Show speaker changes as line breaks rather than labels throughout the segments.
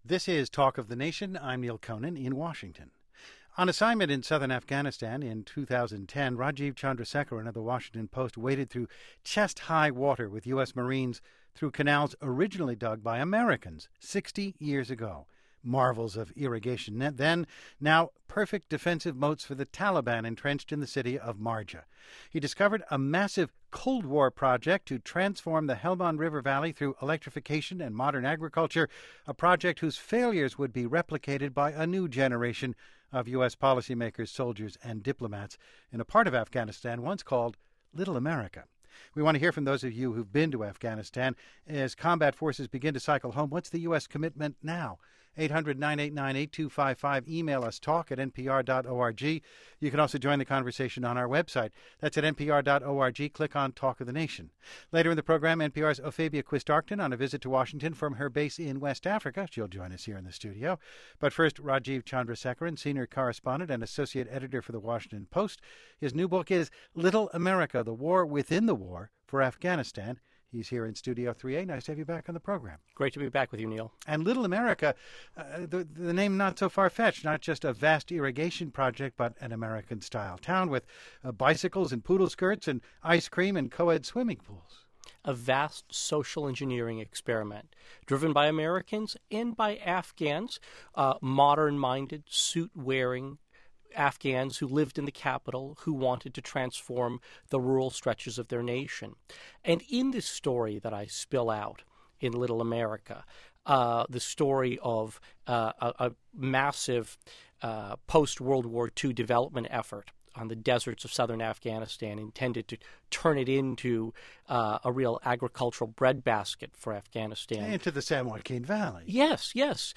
This is Talk of the Nation. I'm Neil Conan in Washington. On assignment in southern Afghanistan in 2010, Rajiv Chandrasekaran of the Washington Post waded through chest-high water with U.S. Marines through canals originally dug by Americans 60 years ago. Marvels of irrigation then, now perfect defensive moats for the Taliban entrenched in the city of Marja. He discovered a massive Cold War project to transform the Helmand River Valley through electrification and modern agriculture, a project whose failures would be replicated by a new generation of U.S. policymakers, soldiers, and diplomats in a part of Afghanistan once called Little America. We want to hear from those of you who've been to Afghanistan. As combat forces begin to cycle home, what's the U.S. commitment now? 800-989-8255. Email us, talk@npr.org. You can also join the conversation on our website. That's at npr.org. Click on Talk of the Nation. Later in the program, NPR's Ophabia Quist-Arcton on a visit to Washington from her base in West Africa. She'll join us here in the studio. But first, Rajiv Chandrasekaran, senior correspondent and associate editor for the Washington Post. His new book is Little America, The War Within the War for Afghanistan. He's here in Studio 3A. Nice to have you back on the program.
Great to be back with you, Neil. And
Little America, the name not so far-fetched, not just a vast irrigation project, but an American-style town with bicycles and poodle skirts and ice cream and co-ed swimming pools.
A vast social engineering experiment driven by Americans and by Afghans, modern-minded, suit-wearing Afghans who lived in the capital, who wanted to transform the rural stretches of their nation. And in this story that I spill out in Little America, the story of a massive post-World War II development effort on the deserts of southern Afghanistan intended to turn it into a real agricultural breadbasket for Afghanistan.
Into the San Joaquin Valley.
Yes.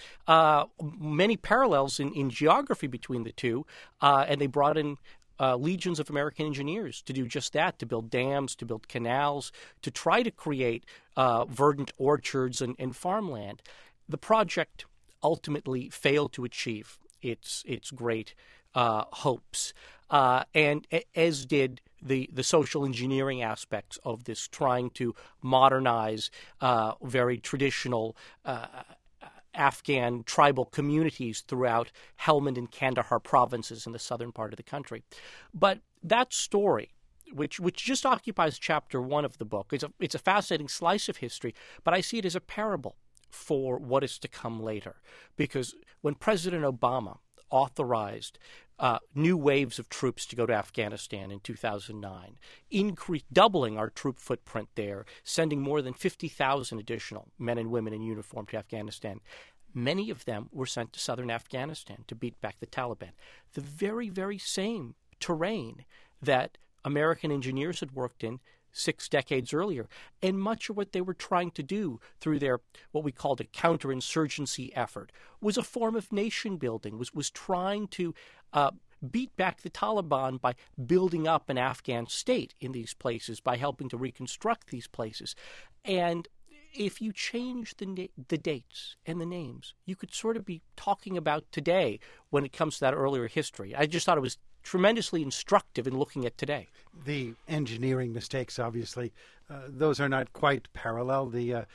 Many parallels in geography between the two, and they brought in legions of American engineers to do just that, to build dams, to build canals, to try to create verdant orchards and farmland. The project ultimately failed to achieve its great hopes, and as did the social engineering aspects of this, trying to modernize very traditional Afghan tribal communities throughout Helmand and Kandahar provinces in the southern part of the country. But that story, which just occupies chapter 1 of the book, it's a fascinating slice of history, but I see it as a parable for what is to come later. Because when President Obama authorized new waves of troops to go to Afghanistan in 2009, doubling our troop footprint there, sending more than 50,000 additional men and women in uniform to Afghanistan. Many of them were sent to southern Afghanistan to beat back the Taliban. The very, very same terrain that American engineers had worked in 6 decades earlier, and much of what they were trying to do through their what we called a counterinsurgency effort was a form of nation building, was trying to beat back the Taliban by building up an Afghan state in these places, by helping to reconstruct these places. And if you change the dates and the names, you could sort of be talking about today when it comes to that earlier history. I just thought it was tremendously instructive in looking at today.
The engineering mistakes, obviously, those are not quite parallel. The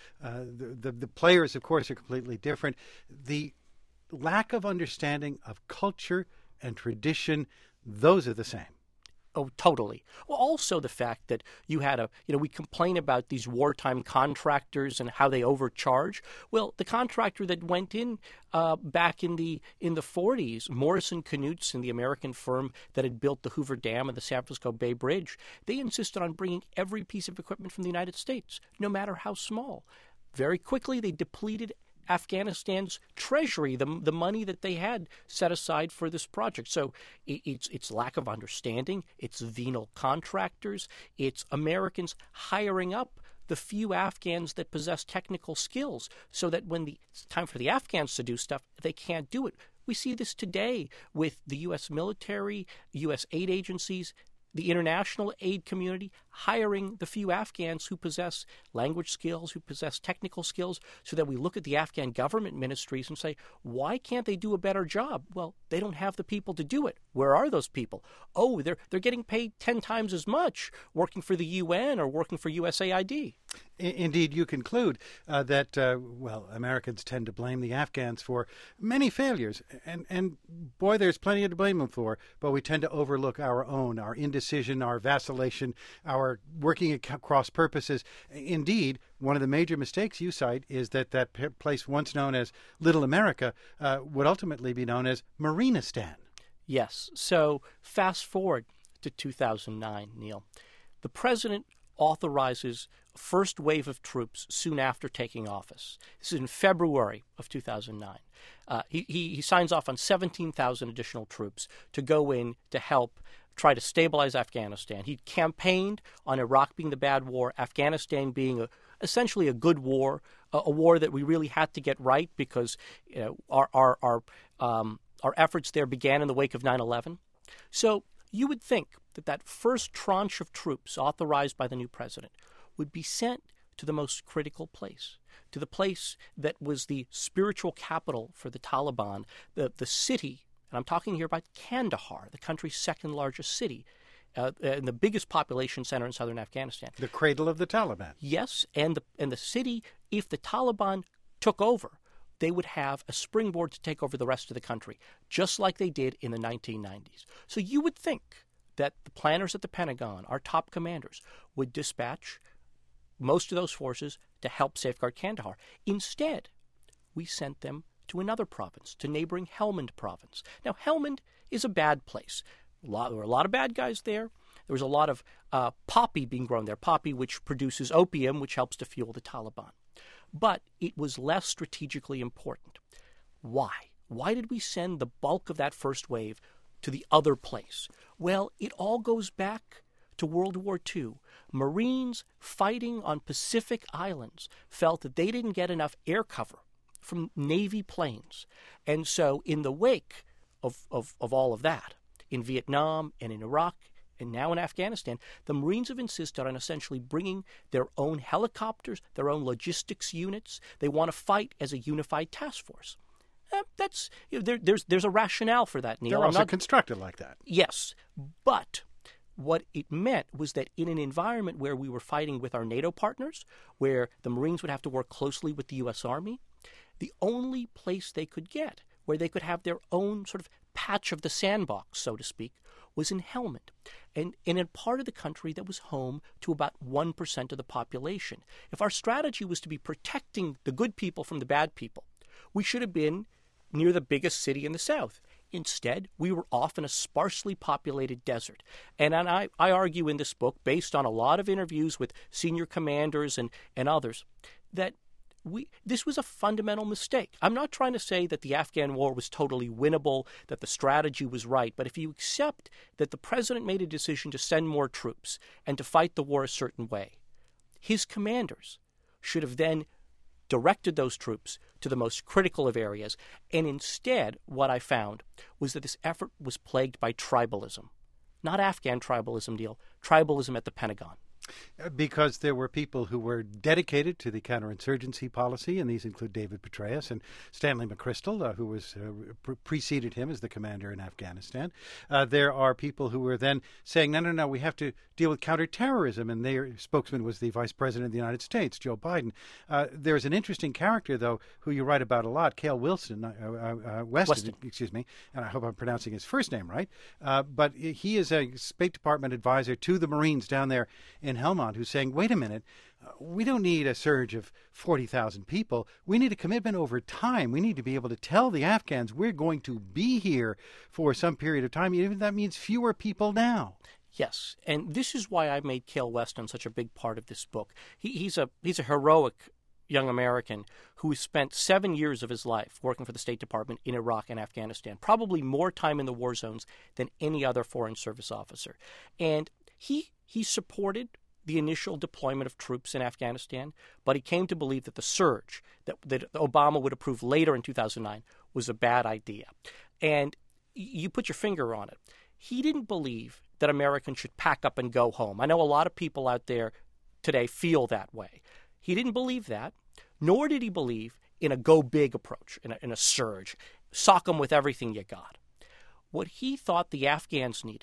players, of course, are completely different. The lack of understanding of culture and tradition, those are the same.
Oh, totally. Well, also the fact that you had we complain about these wartime contractors and how they overcharge. Well, the contractor that went in back in the 40s, Morrison Knudsen, the American firm that had built the Hoover Dam and the San Francisco Bay Bridge, they insisted on bringing every piece of equipment from the United States, no matter how small. Very quickly, they depleted Afghanistan's treasury, the money that they had set aside for this project. So it's lack of understanding, it's venal contractors, it's Americans hiring up the few Afghans that possess technical skills so that when it's time for the Afghans to do stuff, they can't do it. We see this today with the U.S. military, U.S. aid agencies, the international aid community hiring the few Afghans who possess language skills, who possess technical skills, so that we look at the Afghan government ministries and say, why can't they do a better job? Well, they don't have the people to do it. Where are those people? Oh, they're getting paid 10 times as much working for the UN or working for USAID.
Indeed, you conclude that, well, Americans tend to blame the Afghans for many failures. And boy, there's plenty to blame them for, but we tend to overlook our own, our indecision, our vacillation, our working at cross purposes. Indeed, one of the major mistakes you cite is that place once known as Little America would ultimately be known as Marinistan.
Yes. So fast forward to 2009, Neil. The president authorizes a first wave of troops soon after taking office. This is in February of 2009. He signs off on 17,000 additional troops to go in to help try to stabilize Afghanistan. He campaigned on Iraq being the bad war, Afghanistan being essentially a good war, a war that we really had to get right because our efforts there began in the wake of 9/11. So you would think that first tranche of troops authorized by the new president would be sent to the most critical place, to the place that was the spiritual capital for the Taliban, the city, and I'm talking here about Kandahar, the country's second largest city, and the biggest population center in southern Afghanistan.
The cradle of the Taliban.
Yes, and the city, if the Taliban took over, they would have a springboard to take over the rest of the country, just like they did in the 1990s. So you would think that the planners at the Pentagon, our top commanders, would dispatch most of those forces to help safeguard Kandahar. Instead, we sent them to another province, to neighboring Helmand province. Now, Helmand is a bad place. There were a lot of bad guys there. There was a lot of poppy being grown there, poppy which produces opium, which helps to fuel the Taliban. But it was less strategically important. Why? Why did we send the bulk of that first wave to the other place? Well, it all goes back to World War II. Marines fighting on Pacific islands felt that they didn't get enough air cover from Navy planes. And so in the wake of all of that, in Vietnam and in Iraq and now in Afghanistan, the Marines have insisted on essentially bringing their own helicopters, their own logistics units. They want to fight as a unified task force. There's a rationale for that, Neil.
They're also constructed like that.
Yes, but what it meant was that in an environment where we were fighting with our NATO partners, where the Marines would have to work closely with the U.S. Army, the only place they could get where they could have their own sort of patch of the sandbox, so to speak, was in Helmand, and in a part of the country that was home to about 1% of the population. If our strategy was to be protecting the good people from the bad people, we should have been near the biggest city in the south. Instead, we were off in a sparsely populated desert. And I argue in this book, based on a lot of interviews with senior commanders and others, that this was a fundamental mistake. I'm not trying to say that the Afghan war was totally winnable, that the strategy was right, but if you accept that the president made a decision to send more troops and to fight the war a certain way, his commanders should have then directed those troops to the most critical of areas. And instead, what I found was that this effort was plagued by tribalism. Not Afghan tribalism, Neil, tribalism at the Pentagon.
Because there were people who were dedicated to the counterinsurgency policy, and these include David Petraeus and Stanley McChrystal, who was preceded him as the commander in Afghanistan. There are people who were then saying, no, we have to deal with counterterrorism, and their spokesman was the Vice President of the United States, Joe Biden. There's an interesting character, though, who you write about a lot, Cale Weston, excuse me, and I hope I'm pronouncing his first name right, but he is a State Department advisor to the Marines down there in Helmand, who's saying, wait a minute, we don't need a surge of 40,000 people. We need a commitment over time. We need to be able to tell the Afghans we're going to be here for some period of time, even if that means fewer people now.
Yes, and this is why I made Cale Weston such a big part of this book. He's a heroic young American who spent 7 years of his life working for the State Department in Iraq and Afghanistan, probably more time in the war zones than any other Foreign Service officer. And he supported the initial deployment of troops in Afghanistan, but he came to believe that the surge that Obama would approve later in 2009 was a bad idea. And you put your finger on it. He didn't believe that Americans should pack up and go home. I know a lot of people out there today feel that way. He didn't believe that, nor did he believe in a go-big approach, in a surge. Sock them with everything you got. What he thought the Afghans needed,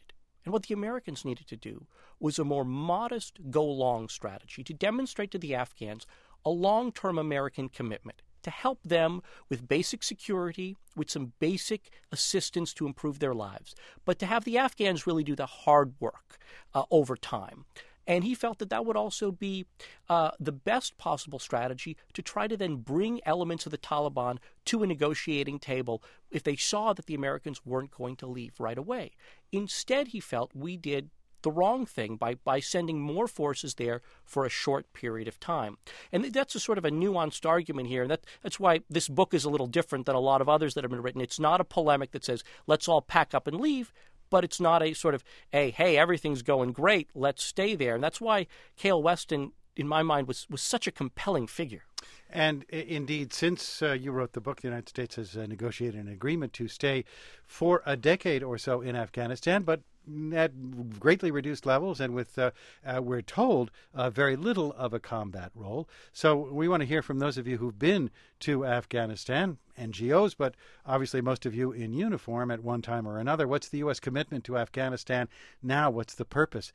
And what the Americans needed to do was a more modest go-long strategy to demonstrate to the Afghans a long-term American commitment to help them with basic security, with some basic assistance to improve their lives, but to have the Afghans really do the hard work over time. And he felt that that would also be the best possible strategy to try to then bring elements of the Taliban to a negotiating table if they saw that the Americans weren't going to leave right away. Instead, he felt we did the wrong thing by sending more forces there for a short period of time. And that's a sort of a nuanced argument here, and that's why this book is a little different than a lot of others that have been written. It's not a polemic that says, let's all pack up and leave, but it's not a sort of, hey, everything's going great, let's stay there. And that's why Cale Weston, in my mind, was such a compelling figure.
And indeed, since you wrote the book, the United States has negotiated an agreement to stay for a decade or so in Afghanistan, but at greatly reduced levels and with, we're told, very little of a combat role. So we want to hear from those of you who've been to Afghanistan, NGOs, but obviously most of you in uniform at one time or another. What's the U.S. commitment to Afghanistan now? What's the purpose?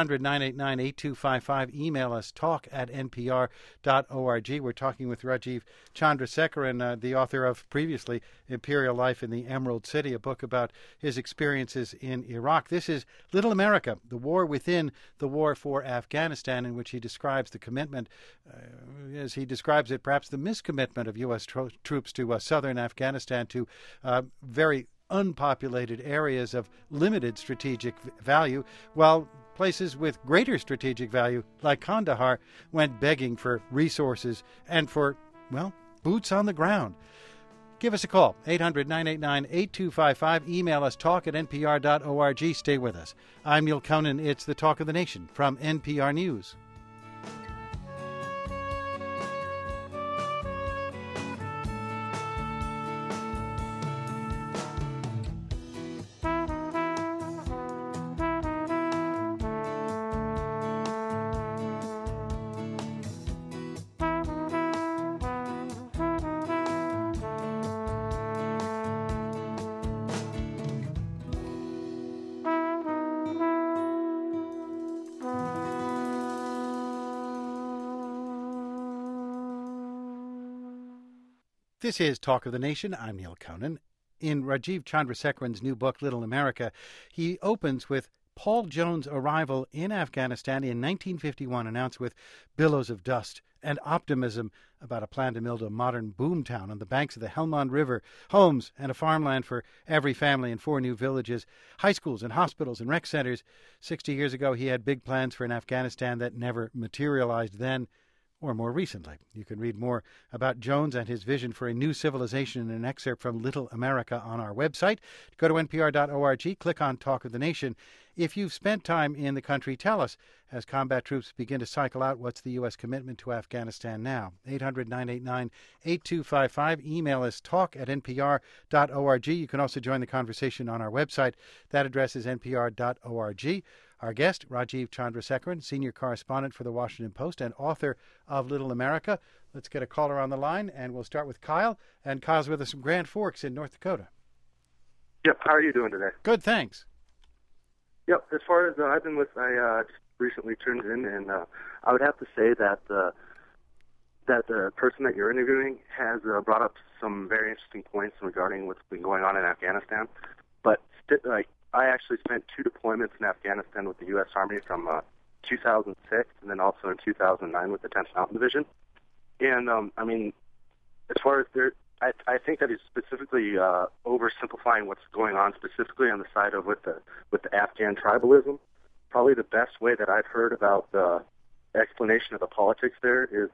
800-989-8255. Email us, talk@npr.org. We're talking with Rajiv Chandrasekaran, the author of previously Imperial Life in the Emerald City, a book about his experiences in Iraq. This is Little America, the war within the war for Afghanistan, in which he describes the commitment, as he describes it, perhaps the miscommitment of U.S. troops to southern Afghanistan, to very unpopulated areas of limited strategic value, while places with greater strategic value, like Kandahar, went begging for resources and for, well, boots on the ground. Give us a call, 800-989-8255. Email us, talk@npr.org. Stay with us. I'm Neil Conan. It's the Talk of the Nation from NPR News. This is Talk of the Nation. I'm Neil Conan. In Rajiv Chandrasekaran's new book, Little America, he opens with Paul Jones' arrival in Afghanistan in 1951, announced with billows of dust and optimism about a plan to build a modern boomtown on the banks of the Helmand River, homes and a farmland for every family in 4 new villages, high schools and hospitals and rec centers. 60 years ago, he had big plans for an Afghanistan that never materialized then or more recently. You can read more about Jones and his vision for a new civilization in an excerpt from Little America on our website. Go to npr.org, click on Talk of the Nation. If you've spent time in the country, tell us, as combat troops begin to cycle out, what's the U.S. commitment to Afghanistan now? 800-989-8255. Email us, talk@npr.org. You can also join the conversation on our website. That address is npr.org. Our guest, Rajiv Chandrasekaran, senior correspondent for The Washington Post and author of Little America. Let's get a caller on the line, and we'll start with Kyle. And Kyle's with us from Grand Forks in North Dakota.
Yep. How are you doing today?
Good, thanks.
Yep. As far as I've been with, I just recently turned in, and I would have to say that the person that you're interviewing has brought up some very interesting points regarding what's been going on in Afghanistan. But I actually spent 2 deployments in Afghanistan with the U.S. Army from 2006 and then also in 2009 with the 10th Mountain Division. And, I mean, as far as I think that he's specifically oversimplifying what's going on specifically on the side of with the Afghan tribalism. Probably the best way that I've heard about the explanation of the politics there is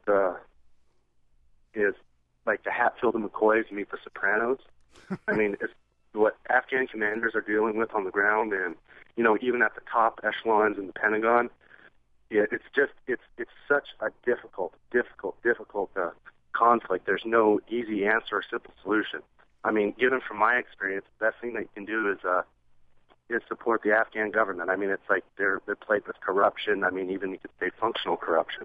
like the Hatfield and McCoys meet the Sopranos. I mean, it's what Afghan commanders are dealing with on the ground, and even at the top echelons in the Pentagon, it's such a difficult conflict. There's no easy answer or simple solution. I mean, given from my experience, the best thing that you can do is support the Afghan government. I mean, it's like they're plagued with corruption. I mean, even you could say functional corruption.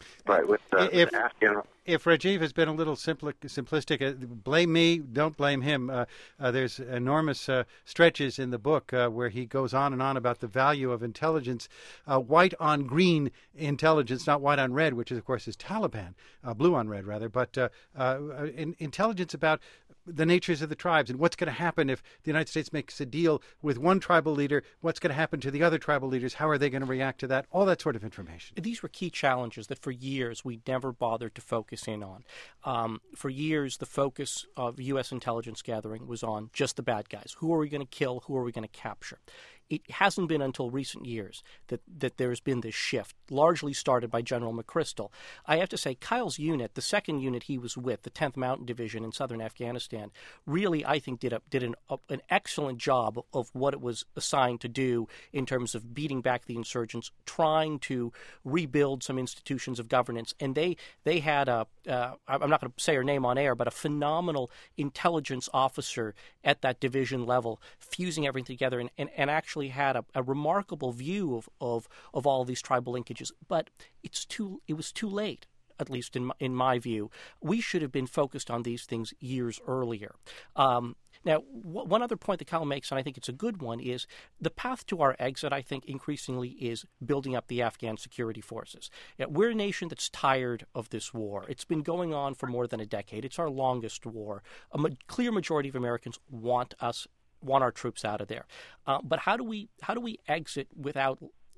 But with the Afghan...
If Rajiv has been a little simplistic, blame me, don't blame him. There's enormous stretches in the book where he goes on and on about the value of intelligence, white on green intelligence, not white on red, which is, of course, is Taliban, blue on red, rather, but intelligence about the natures of the tribes and what's going to happen if the United States makes a deal with one tribal leader, what's going to happen to the other tribal leaders, how are they going to react to that, all that sort of information.
These were key challenges that for years we never bothered to focus in on. For years, the focus of U.S. intelligence gathering was on just the bad guys. Who are we going to kill? Who are we going to capture? It hasn't been until recent years that there's been this shift, largely started by General McChrystal. I have to say, Kyle's unit, the second unit he was with, the 10th Mountain Division in southern Afghanistan, really, I think, did an excellent job of what it was assigned to do in terms of beating back the insurgents, trying to rebuild some institutions of governance. And they had I'm not going to say her name on air, but a phenomenal intelligence officer at that division level, fusing everything together and actually had a remarkable view of all these tribal linkages, but it was too late, at least in my view. We should have been focused on these things years earlier. Now, one other point that Kyle makes, and I think it's a good one, is the path to our exit, I think, increasingly is building up the Afghan security forces. We're a nation that's tired of this war. It's been going on for more than a decade. It's our longest war. A clear majority of Americans want our troops out of there. But how do we exit without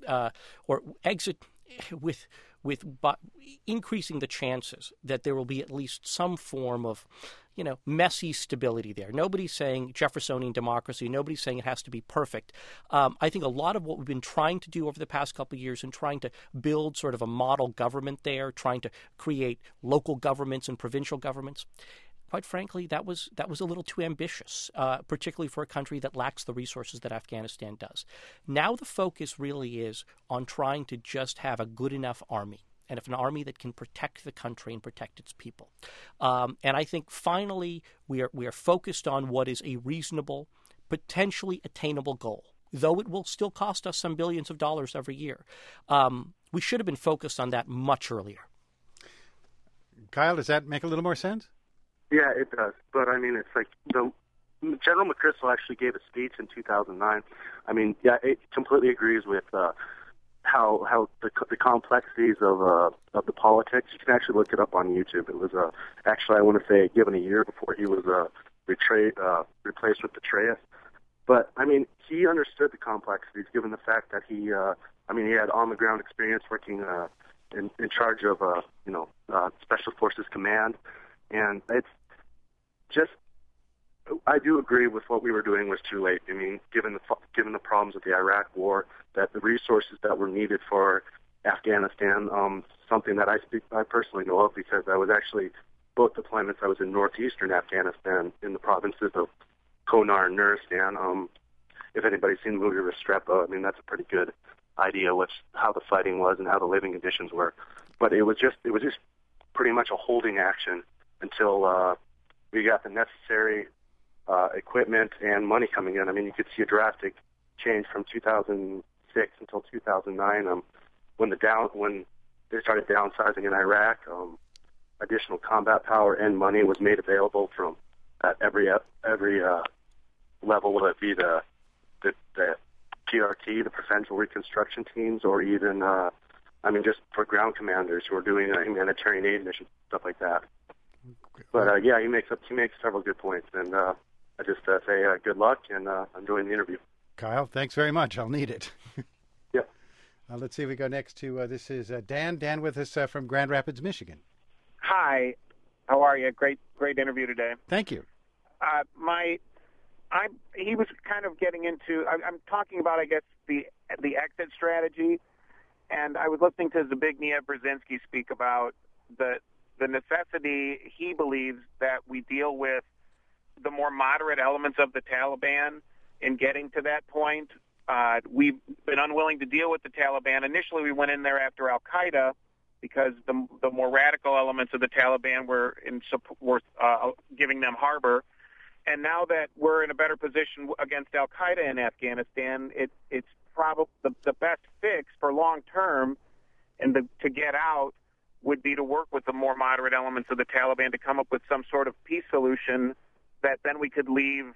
or exit with increasing the chances that there will be at least some form of messy stability there? Nobody's saying Jeffersonian democracy. Nobody's saying it has to be perfect. I think a lot of what we've been trying to do over the past couple of years and trying to build sort of a model government there, trying to create local governments and provincial governments, quite frankly, that was a little too ambitious, particularly for a country that lacks the resources that Afghanistan does. Now the focus really is on trying to just have a good enough army, and an army that can protect the country and protect its people. And I think finally we are focused on what is a reasonable, potentially attainable goal, though it will still cost us some billions of dollars every year. We should have been focused on that much earlier.
Kyle, does that make a little more sense?
Yeah, it does. But, I mean, it's like General McChrystal actually gave a speech in 2009. I mean, yeah, it completely agrees with how the complexities of the politics. You can actually look it up on YouTube. It was actually, I want to say, given a year before he was replaced with Petraeus. But, I mean, he understood the complexities given the fact that he had on-the-ground experience working in charge of, Special Forces Command. And it's just, I do agree with what we were doing was too late. I mean, given the problems of the Iraq War, that the resources that were needed for Afghanistan, something that I personally know of because I was actually, both deployments, I was in northeastern Afghanistan in the provinces of Konar and Nuristan. If anybody's seen the movie Restrepo, I mean, that's a pretty good idea how the fighting was and how the living conditions were. But it was just pretty much a holding action until we got the necessary equipment and money coming in. I mean, you could see a drastic change from 2006 until 2009 when they started downsizing in Iraq. Additional combat power and money was made available from at every level, whether it be the PRT, the Provincial Reconstruction Teams, or even just for ground commanders who are doing humanitarian aid missions, stuff like that. But yeah, he makes several good points, and I just say good luck, and I'm enjoying the interview.
Kyle, thanks very much. I'll need it.
Yep.
Let's see if we go next to this is Dan. Dan with us from Grand Rapids, Michigan.
Hi, how are you? Great interview today.
Thank you.
He was kind of getting into. I'm talking about, I guess, the exit strategy, and I was listening to Zbigniew Brzezinski speak about the necessity he believes that we deal with the more moderate elements of the Taliban in getting to that point. We've been unwilling to deal with the Taliban. Initially, we went in there after al-Qaeda because the more radical elements of the Taliban were giving them harbor. And now that we're in a better position against al-Qaeda in Afghanistan, it's probably the best fix for long term and to get out would be to work with the more moderate elements of the Taliban to come up with some sort of peace solution that then we could leave,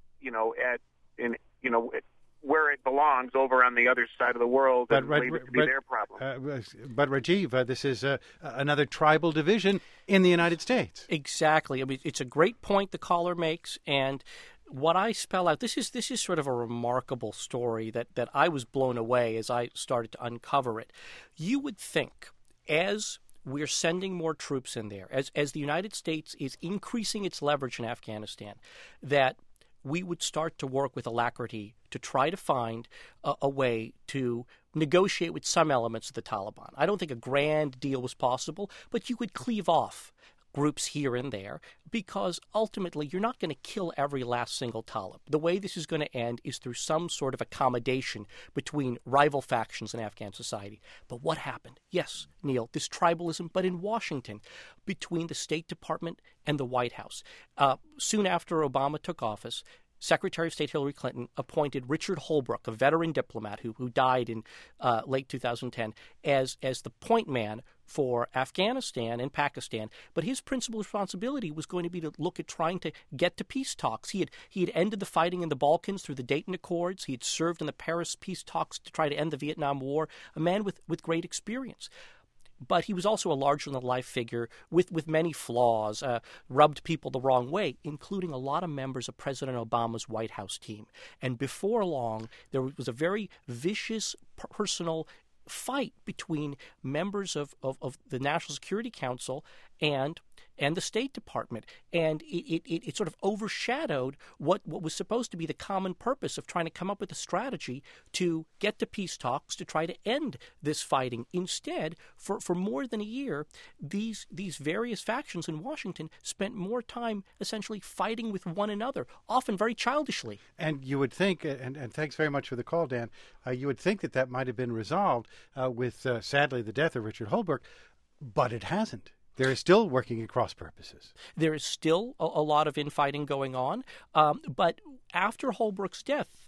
where it belongs, over on the other side of the world, and leave it to be their problem.
But Rajiv, this is another tribal division in the United States.
Exactly. I mean, it's a great point the caller makes, and what I spell out, this is sort of a remarkable story that I was blown away as I started to uncover it. You would think, as we're sending more troops in there, as the United States is increasing its leverage in Afghanistan, that we would start to work with alacrity to try to find a way to negotiate with some elements of the Taliban. I don't think a grand deal was possible, but you could cleave off groups here and there, because ultimately you're not going to kill every last single Talib. The way this is going to end is through some sort of accommodation between rival factions in Afghan society. But what happened? Yes, Neil, this tribalism, but in Washington, between the State Department and the White House. Soon after Obama took office, Secretary of State Hillary Clinton appointed Richard Holbrooke, a veteran diplomat who died in late 2010, as the point man for Afghanistan and Pakistan. But his principal responsibility was going to be to look at trying to get to peace talks. He had ended the fighting in the Balkans through the Dayton Accords. He had served in the Paris peace talks to try to end the Vietnam War, a man with great experience. But he was also a larger-than-life figure with many flaws, rubbed people the wrong way, including a lot of members of President Obama's White House team. And before long, there was a very vicious personal fight between members of the National Security Council and the State Department. And it sort of overshadowed what was supposed to be the common purpose of trying to come up with a strategy to get to peace talks to try to end this fighting. Instead, for more than a year, these various factions in Washington spent more time essentially fighting with one another, often very childishly.
And you would think, and thanks very much for the call, Dan, you would think that might have been resolved with, sadly, the death of Richard Holbrooke, but it hasn't. There is still working at cross purposes.
There is still a lot of infighting going on. But after Holbrooke's death,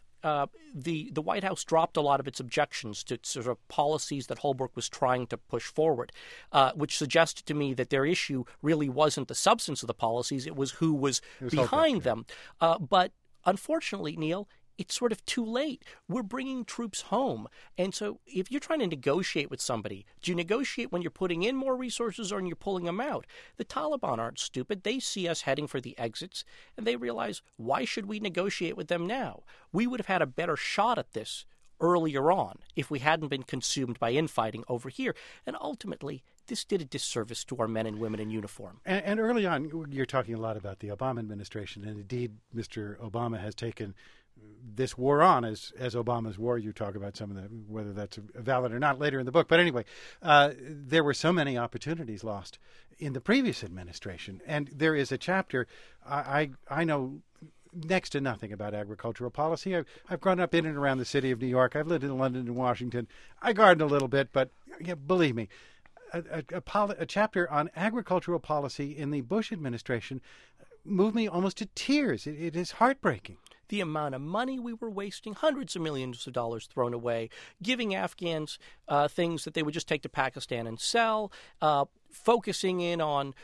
the White House dropped a lot of its objections to sort of policies that Holbrooke was trying to push forward, which suggested to me that their issue really wasn't the substance of the policies. It was who was behind them. But unfortunately, Neil, it's sort of too late. We're bringing troops home. And so if you're trying to negotiate with somebody, do you negotiate when you're putting in more resources or when you're pulling them out? The Taliban aren't stupid. They see us heading for the exits, and they realize, why should we negotiate with them now? We would have had a better shot at this earlier on if we hadn't been consumed by infighting over here. And ultimately, this did a disservice to our men and women in uniform.
And early on, you're talking a lot about the Obama administration, and indeed, Mr. Obama has taken this war on as Obama's war. You talk about some of the, whether that's valid or not later in the book. But anyway, there were so many opportunities lost in the previous administration. And there is a chapter, I know next to nothing about agricultural policy. I've grown up in and around the city of New York. I've lived in London and Washington. I garden a little bit, but believe me, a chapter on agricultural policy in the Bush administration moved me almost to tears. It is heartbreaking.
The amount of money we were wasting, hundreds of millions of dollars thrown away, giving Afghans things that they would just take to Pakistan and sell, focusing in on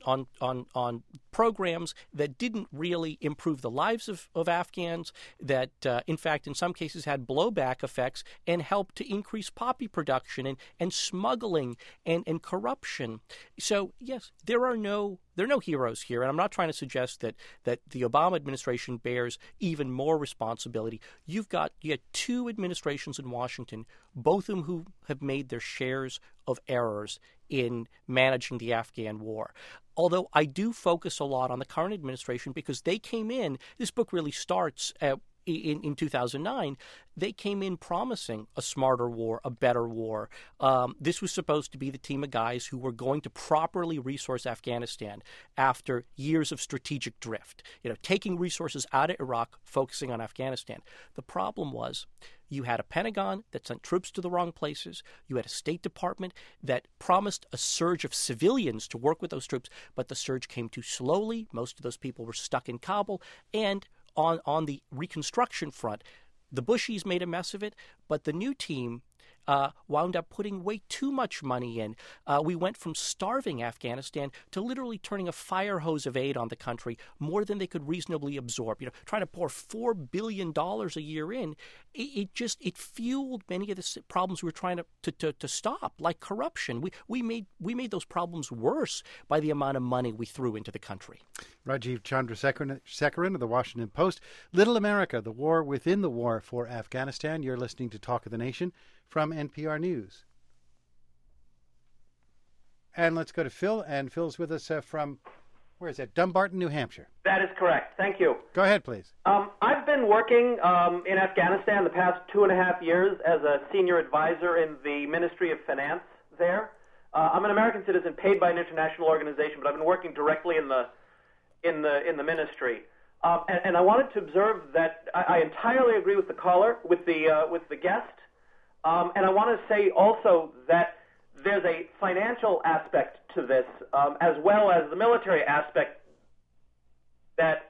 programs that didn't really improve the lives of Afghans, that in fact in some cases had blowback effects and helped to increase poppy production and smuggling and corruption. So yes, there are no heroes here, and I'm not trying to suggest that the Obama administration bears even more responsibility. You had two administrations in Washington, both of them who have made their shares of errors in managing the Afghan war. Although I do focus a lot on the current administration because they came in, this book really starts in 2009, they came in promising a smarter war, a better war. This was supposed to be the team of guys who were going to properly resource Afghanistan after years of strategic drift, taking resources out of Iraq, focusing on Afghanistan. The problem was you had a Pentagon that sent troops to the wrong places. You had a State Department that promised a surge of civilians to work with those troops, but the surge came too slowly. Most of those people were stuck in Kabul. And on the reconstruction front, the Bushies made a mess of it, but the new team wound up putting way too much money in. We went from starving Afghanistan to literally turning a fire hose of aid on the country, more than they could reasonably absorb. Trying to pour $4 billion a year in, it fueled many of the problems we were trying to stop, like corruption. We made those problems worse by the amount of money we threw into the country.
Rajiv Chandrasekaran of the Washington Post. Little America, the war within the war for Afghanistan. You're listening to Talk of the Nation from NPR News. And let's go to Phil. And Phil's with us from, where is that? Dumbarton, New Hampshire.
That is correct. Thank you.
Go ahead, please.
I've been working in Afghanistan the past 2.5 years as a senior advisor in the Ministry of Finance there. I'm an American citizen paid by an international organization, but I've been working directly in the ministry. And I wanted to observe that I entirely agree with the caller, with the guest, and I want to say also that there's a financial aspect to this, as well as the military aspect. That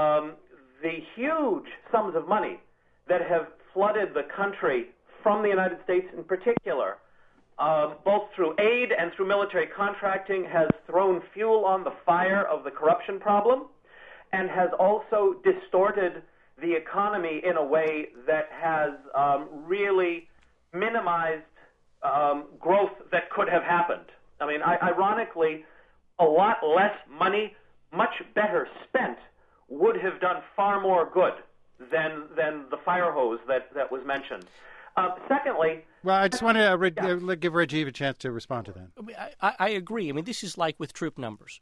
the huge sums of money that have flooded the country from the United States in particular, both through aid and through military contracting, has thrown fuel on the fire of the corruption problem, and has also distorted the economy in a way that has really minimized growth that could have happened. I mean, ironically, a lot less money, much better spent, would have done far more good than the fire hose that was mentioned. Secondly...
Well, I just want to give Rajiv a chance to respond to that.
I agree. I mean, this is like with troop numbers,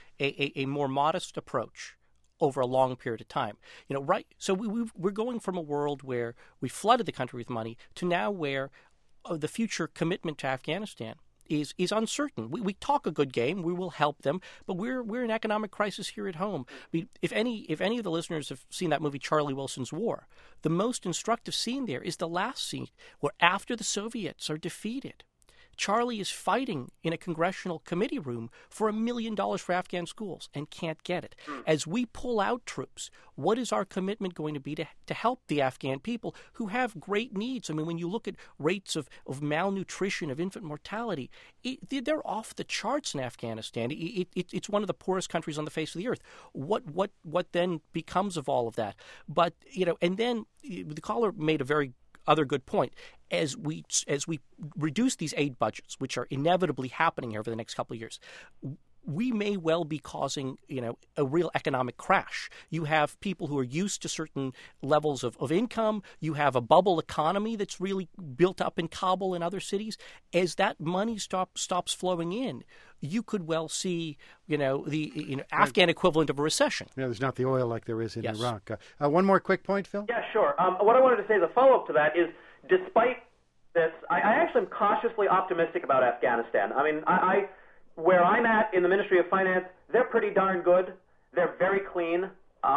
a more modest approach over a long period of time. Right? So we're going from a world where we flooded the country with money to now where the future commitment to Afghanistan is uncertain. We talk a good game. We will help them, but we're in economic crisis here at home. If any of the listeners have seen that movie Charlie Wilson's War, the most instructive scene there is the last scene where after the Soviets are defeated, Charlie is fighting in a congressional committee room for $1 million for Afghan schools and can't get it. As we pull out troops, what is our commitment going to be to help the Afghan people who have great needs? I mean, when you look at rates of malnutrition, of infant mortality, they're off the charts in Afghanistan. It's one of the poorest countries on the face of the earth. What then becomes of all of that? But, and then the caller made a very other good point. As we reduce these aid budgets, which are inevitably happening here over the next couple of years, we may well be causing, a real economic crash. You have people who are used to certain levels of income. You have a bubble economy that's really built up in Kabul and other cities. As that money stops flowing in, you could well see, the Afghan equivalent of a recession.
Yeah, there's not the oil like there is in Iraq. One more quick point, Phil?
Yeah, sure. What I wanted to say as a follow-up to that is, despite this, I actually am cautiously optimistic about Afghanistan. I mean, where I'm at in the Ministry of Finance, they're pretty darn good. They're very clean.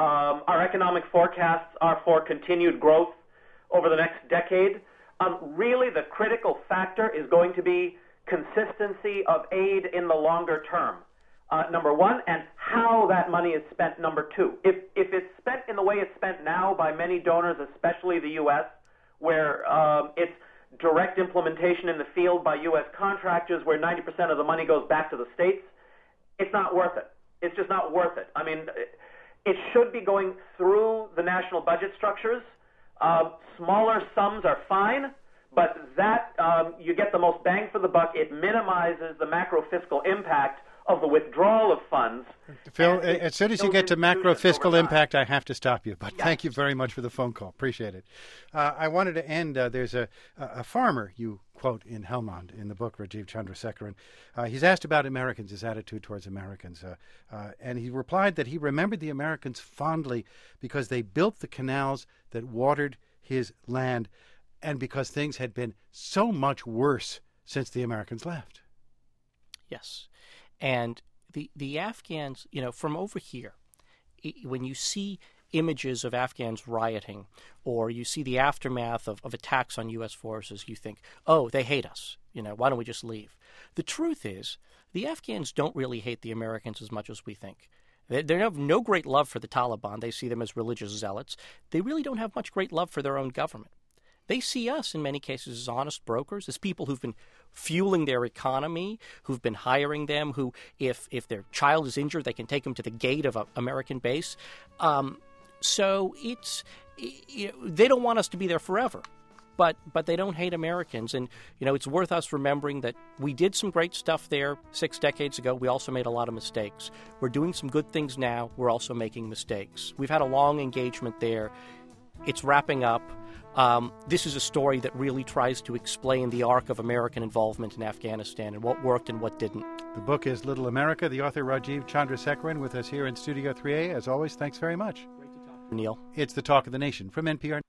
Our economic forecasts are for continued growth over the next decade. Really, the critical factor is going to be consistency of aid in the longer term, number one, and how that money is spent, number two. If it's spent in the way it's spent now by many donors, especially the U.S., where it's direct implementation in the field by U.S. contractors, where 90% of the money goes back to the states, it's not worth it. It's just not worth it. I mean, it should be going through the national budget structures. Smaller sums are fine, but that you get the most bang for the buck. It minimizes the macro-fiscal impact of the withdrawal of funds.
Phil, as soon as you get to macro-fiscal impact, I have to stop you. But thank you very much for the phone call. Appreciate it. I wanted to end, there's a farmer you quote in Helmand in the book, Rajiv Chandrasekaran. He's asked about Americans, his attitude towards Americans. And he replied that he remembered the Americans fondly because they built the canals that watered his land and because things had been so much worse since the Americans left.
Yes. And the Afghans, from over here, when you see images of Afghans rioting or you see the aftermath of attacks on U.S. forces, you think, oh, they hate us. Why don't we just leave? The truth is, the Afghans don't really hate the Americans as much as we think. They have no great love for the Taliban. They see them as religious zealots. They really don't have much great love for their own government. They see us in many cases as honest brokers, as people who've been fueling their economy, who've been hiring them, who, if their child is injured, they can take them to the gate of an American base. So they don't want us to be there forever. But they don't hate Americans. And, it's worth us remembering that we did some great stuff there 6 decades ago. We also made a lot of mistakes. We're doing some good things now. We're also making mistakes. We've had a long engagement there. It's wrapping up. This is a story that really tries to explain the arc of American involvement in Afghanistan and what worked and what didn't.
The book is Little America. The author Rajiv Chandrasekaran with us here in Studio 3A. As always, thanks very much.
Great to talk to you, Neil.
It's the Talk of the Nation from NPR.